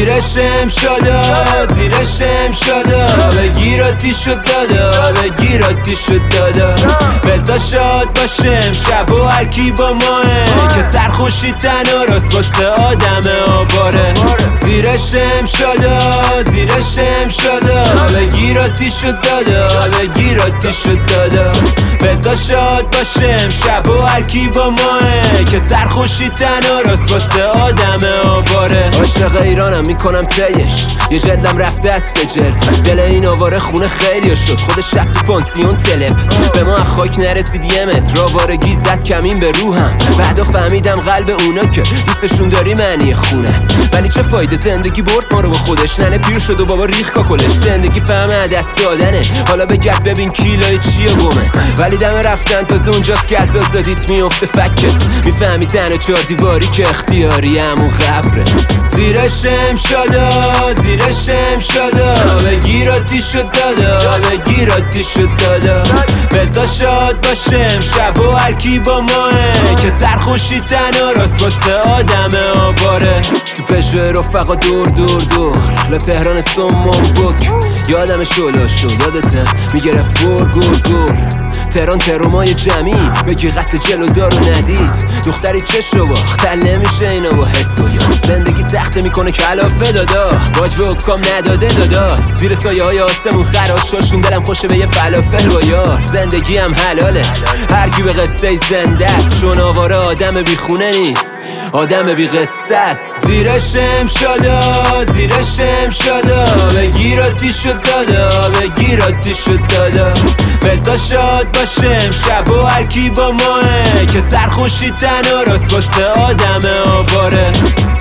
زیرشم شده زیرشم شده بگیر آتیشو دادا بگیر آتیشو دادا بزا شاد باشم شب و هرکی با ماه که سرخوشی تنها راست واسه آدم آواره زیرشم شده زیرشم شده بگیر آتیشو دادا بگیر آتیشو دادا بزا شاد باشم شب و هرکی با ماه که سرخوشی تنها راست واسه آدم آواره عاشق ایرانم میکنم تیش یه جلدم رفته از سجلد دل این آواره خونه خیلی شد خود شب تو پانسیون تلپ به ما خاک نرسید یه متر آوارگی زد کمین به روحم بعدا فهمیدم قلب اونا که دوستشون داری معنی خونه است ولی چه فایده زندگی برد ما رو با خودش ننه پیر شد و بابا ریخ کاکلش زندگی فهمه دست دادنه حالا بگرد ببین کیلای چیه گمه ولی دم رفتن تازه اونجاست که از آزادیت میفته فکت میفهمی تنها چهار دیواری که اختیاری همون خبره زیرشم شده زیرشم شده بگیر آتیشو دادا بگیر آتیشو دادا بزا شاد باشم شب و هرکی با ماه که سرخوشی تنها راست واسه آدم آواره تو پژو رفقا دور دور دور لا تهران سمون بک یادم شلو شد یادته میگرفت گور گور گور تهران ترومای جمعی بگی قطع جلو دارو ندید دختری چش رو باخت تل نمیشه اینا با حس و یاد زندگی سخته میکنه کلافه دادا باج به حکام نداده دادا زیر سایه های آسمون خراشاشون دلم خوشه به یه فلافل با یار زندگی هم حلاله هرکی به قصه زنده است چون آواره آدم بی خونه نیست آدم بی قصه است زیرشم شده زیرشم شده بگیر آتیشو دادا بگیر آتیشو دادا بزا شاد باشم شب و هرکی با ماه که سرخوشی تنها راست واسه آدم آواره